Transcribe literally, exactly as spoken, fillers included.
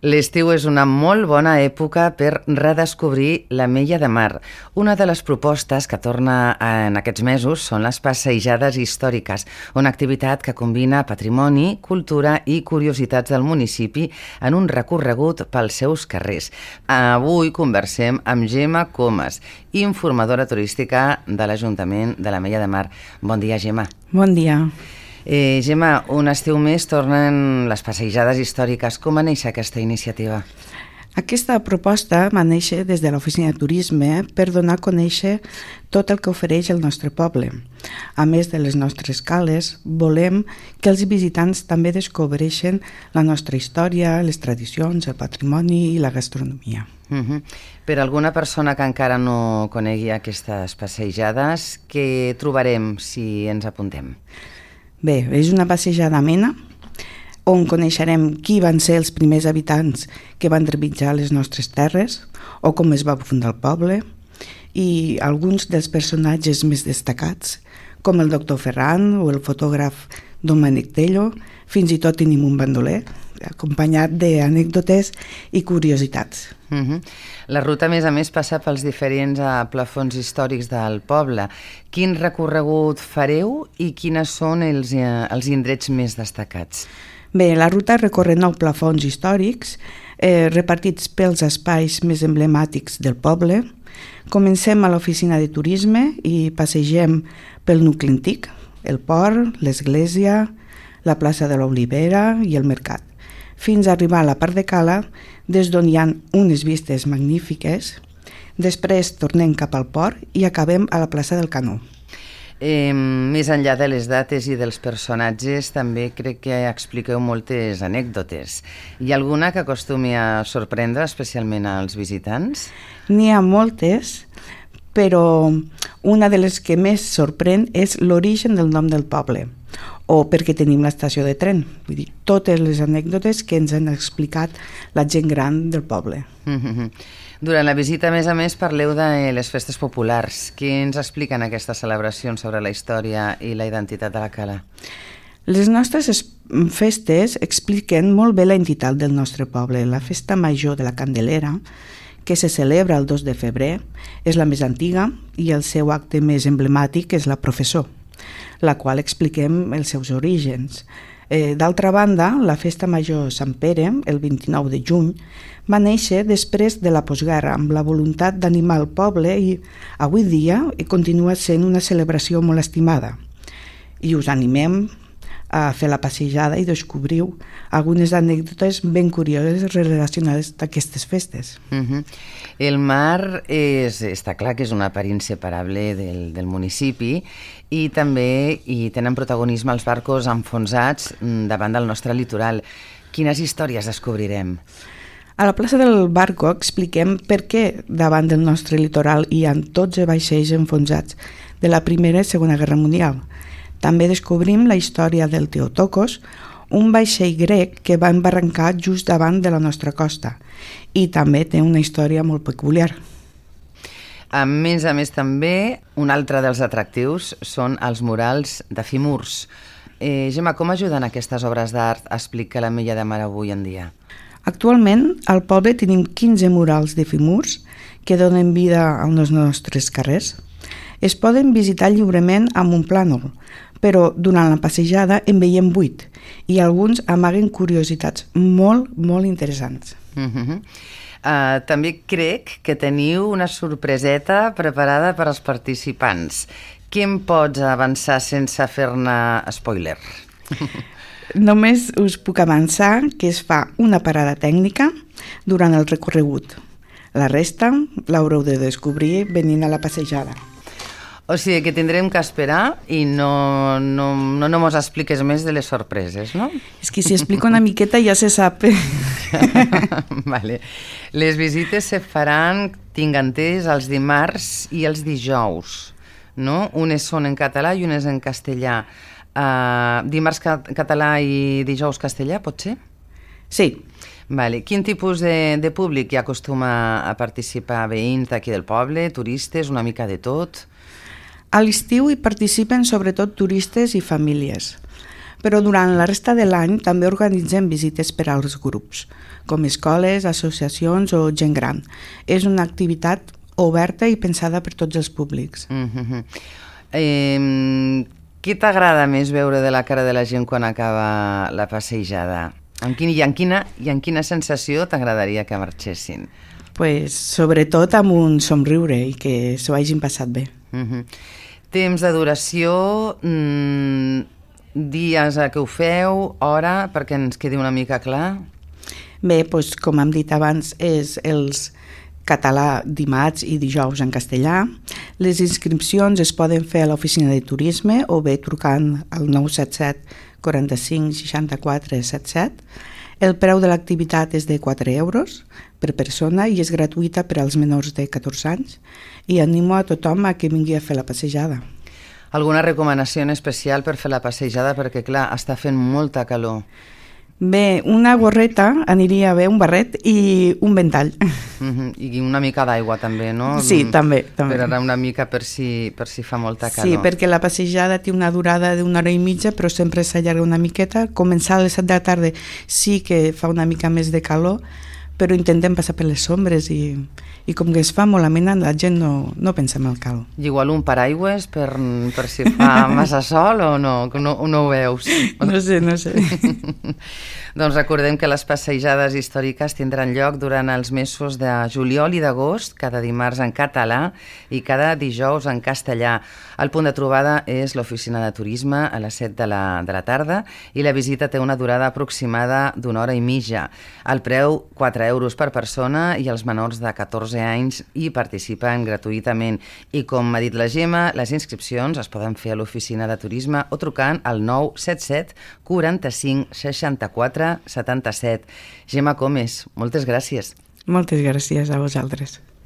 L'estiu és una molt bona època per redescobrir l'Ametlla de Mar. Una de les propostes que torna en aquests mesos són les passejades històriques, una activitat que combina patrimoni, cultura i curiositats del municipi en un recorregut pels seus carrers. Avui conversem amb Gemma Comas, informadora turística de l'Ajuntament de l'Ametlla de Mar. Bon dia, Gemma. Bon dia. Eh, Gemma, un estiu més tornen les passejades històriques. Com va néixer aquesta iniciativa? Aquesta proposta va néixer des de l'Oficina de Turisme per donar a conèixer tot el que ofereix el nostre poble. A més de les nostres cales, volem que els visitants també descobreixen la nostra història, les tradicions, el patrimoni i la gastronomia. Uh-huh. Per alguna persona que encara no conegui aquestes passejades, què trobarem si ens apuntem? Bé, és una passejada amena on coneixerem qui van ser els primers habitants que van trepitjar les nostres terres o com es va fundar el poble i alguns dels personatges més destacats com el doctor Ferran o el fotògraf Domènec Tello. Fins i tot tenim un bandoler acompanyat d'anècdotes i curiositats. Uh-huh. La ruta, a més a més, passa pels diferents uh, plafons històrics del poble. Quin recorregut fareu i quines són els, uh, els indrets més destacats? Bé, la ruta recorre nou plafons històrics eh, repartits pels espais més emblemàtics del poble. Comencem a l'oficina de turisme i passegem pel nucli antic, el port, l'església, la plaça de l'Olivera i el mercat, fins a arribar a la part de cala, des d'on hi ha unes vistes magnífiques. Després tornem cap al port i acabem a la plaça del Canó. Eh, més enllà de les dates i dels personatges, també crec que expliqueu moltes anècdotes. Hi ha alguna que acostumi a sorprendre especialment als visitants? N'hi ha moltes, però una de les que més sorprèn és l'origen del nom del poble, o perquè tenim l'estació de tren. Vull dir, totes les anècdotes que ens han explicat la gent gran del poble. Mm-hmm. Durant la visita, a més a més, parleu de les festes populars. Què ens expliquen aquestes celebracions sobre la història i la identitat de la cala? Les nostres festes expliquen molt bé la entitat del nostre poble. La festa major de la Candelera, que se celebra el dos de febrer, és la més antiga i el seu acte més emblemàtic és la processó, la qual expliquem els seus orígens. Eh, d'altra banda, la festa major Sant Pere, el vint-i-nou de juny, va néixer després de la postguerra amb la voluntat d'animar el poble i avui dia continua sent una celebració molt estimada. I us animem a fer la passejada i descobriu algunes anècdotes ben curioses relacionades d'aquestes festes. Uh-huh. El mar és, està clar que és una part inseparable del, del municipi i també hi tenen protagonisme els barcos enfonsats davant del nostre litoral. Quines històries descobrirem? A la plaça del Barco expliquem per què davant del nostre litoral hi ha dotze vaixells enfonsats de la Primera i Segona Guerra Mundial. També descobrim la història del Theotokos, un vaixell grec que va embarrancar just davant de la nostra costa i també té una història molt peculiar. A més a més també, un altre dels atractius són els murals d'Efimurs. Eh, Gemma, com ajuden aquestes obres d'art a explicar l'Ametlla de Mar avui en dia? Actualment, al poble tenim quinze murals d'Efimurs que donen vida als nostres carrers. Es poden visitar lliurement amb un plànol, però durant la passejada en veiem vuit i alguns amaguen curiositats molt, molt interessants. Uh-huh. Uh, també crec que teniu una sorpreseta preparada per als participants. Què em pots avançar sense fer-ne spoiler? Només us puc avançar que es fa una parada tècnica durant el recorregut. La resta l'haureu de descobrir venint a la passejada. O sigui que tindrem que esperar i no, no, no, no mos expliques més de les sorpreses, no? És que si explico una miqueta ja se sap. Vale. Les visites se faran, tinc entès, els dimarts i els dijous, no? Unes són en català i unes en castellà. Uh, dimarts ca- català i dijous castellà, pot ser? Sí. Vale. Quin tipus de, de públic hi acostuma a participar? Veïns d'aquí del poble, turistes, una mica de tot? A l'estiu hi participen sobretot turistes i famílies, però durant la resta de l'any també organitzem visites per als grups, com escoles, associacions o gent gran. És una activitat oberta i pensada per tots els públics. Mm-hmm. eh, què t'agrada més veure de la cara de la gent quan acaba la passejada? En quin, i, en quina, I en quina sensació t'agradaria que marxessin? Pues, sobretot amb un somriure i que s'ho hagin passat bé. Mm-hmm. Temps de duració, mmm, dies a què ho feu, hora, perquè ens quedi una mica clar. Bé, doncs, com hem dit abans, és els català dimarts i dijous en castellà. Les inscripcions es poden fer a l'oficina de turisme o bé trucant al nou set set quaranta-cinc seixanta-quatre setanta-set. El preu de l'activitat és de quatre euros per persona i és gratuïta per als menors de catorze anys i animo a tothom a que vingui a fer la passejada. Alguna recomanació en especial per fer la passejada? Perquè, clar, està fent molta calor. Bé, una gorreta aniria bé, un barret i un ventall. Mm-hmm. I una mica d'aigua també, no? Sí, també. també. Per anar una mica per si, per si fa molta calor. Sí, perquè la passejada té una durada d'una hora i mitja, però sempre s'allarga una miqueta. Començar a les set de la tarda sí que fa una mica més de calor, però intentem passar per les ombres i, i com que es fa molt amena, la gent no, no pensa en el calor. I igual un paraigües per, per si fa massa sol o no? No, no ho veus? No sé, no sé. Doncs recordem que les passejades històriques tindran lloc durant els mesos de juliol i d'agost, cada dimarts en català i cada dijous en castellà. El punt de trobada és l'oficina de turisme a les set de la, de la tarda i la visita té una durada aproximada d'una hora i mitja. El preu, quatre euros per persona i els menors de catorze anys hi participen gratuïtament. I com ha dit la Gemma, les inscripcions es poden fer a l'oficina de turisme o trucant al nou set set quaranta-cinc seixanta-quatre setanta-set. Gemma Comes, moltes gràcies. Moltes gràcies a vosaltres.